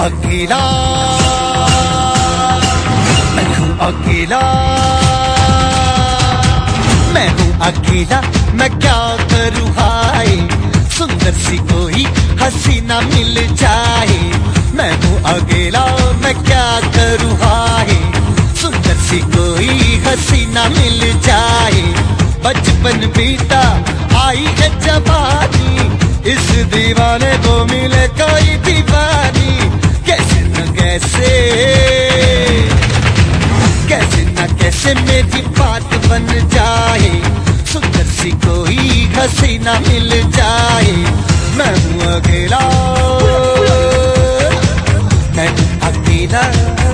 अकेला, मैं हूँ अकेला, मैं हूँ अकेला, मैं क्या करूँ हाय, सुंदर सी कोई हसीना मिल जाए। मैं हूँ अकेला, मैं क्या करूँ हाय, सुंदर सी कोई हसीना मिल जाए। बचपन बीता आई है जवानी, इस दीवाने को मिले कोई दीवानी। कैसे न कैसे, कैसे न कैसे मेरी बात बन जाए, सुंदर सी कोई हसीना मिल जाए। मैं हूँ अकेला, मैं हूँ अकेला।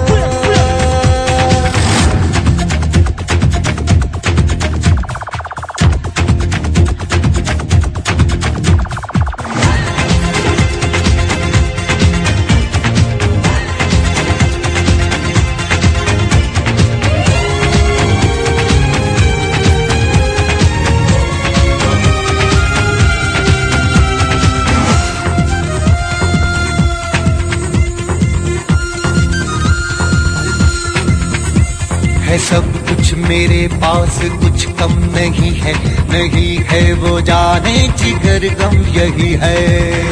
है सब कुछ मेरे पास, कुछ कम नहीं है, नहीं है वो जाने जिगर गम यही है।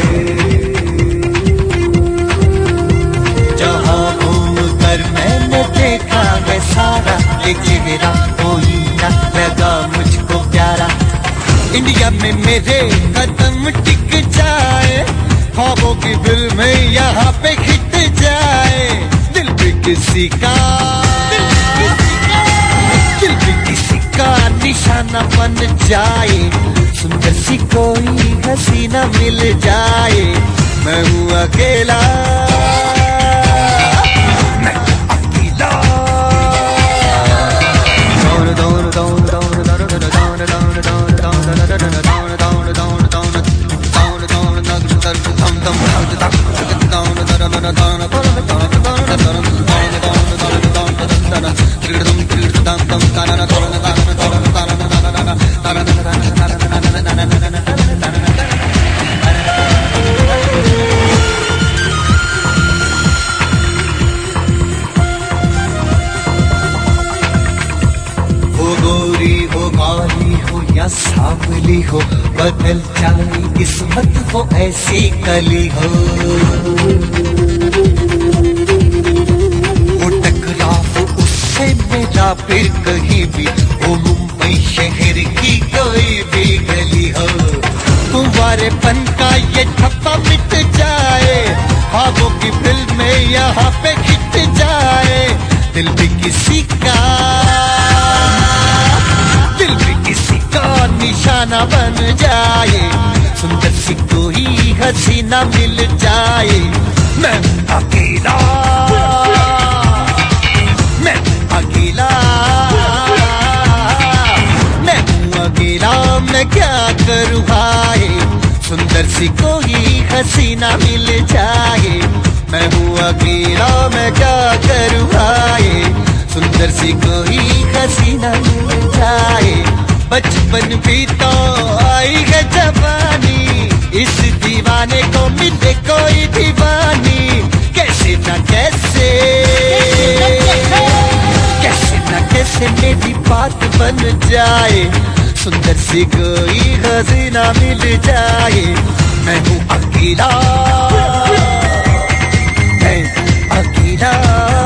जहाँ घूम कर मैंने देखा है सारा, एक चेहरा कोई ना लगा मुझको प्यारा। इंडिया में मेरे कदम टिक जाए, ख्वाबों की फिल्में यहाँ पे खिंच जाए। दिल भी किसी का, दिल भी किसी का निशाना बन जाए, सुंदर सी कोई हसीना मिल जाए। मैं हूँ अकेला, मैं अकेला। सांवली हो, बदल जाए किस्मत हो, ऐसी कली हो। वो टकराव उससे मेरा फिर कहीं भी, वो मुंबई शहर की कोई भी गली हो। कुंवारेपन का ये ठप्पा मिट जाए, ख्वाबों की फिल्में यहाँ पे खिंच जाए। दिल भी किसी का, दिल भी किसी का निशाना बन जाए, सुंदर सी कोई हसीना मिल जाए। मैं अकेला, मैं अकेला, मैं अकेला, मैं क्या करूँ हाय, सुंदर सी कोई हसीना मिल जाए। मैं हूँ अकेला, मैं क्या करूँ हाय, सुंदर सी कोई हसीना मिल जाए। बचपन भी तो आई है जवानी, इस दीवाने को मिले कोई दीवानी। कैसे न कैसे, कैसे न कैसे मेरी बात बन जाए, सुंदर सी कोई हसीना मिल जाए। मैं हूँ अकेला, मैं अकेला।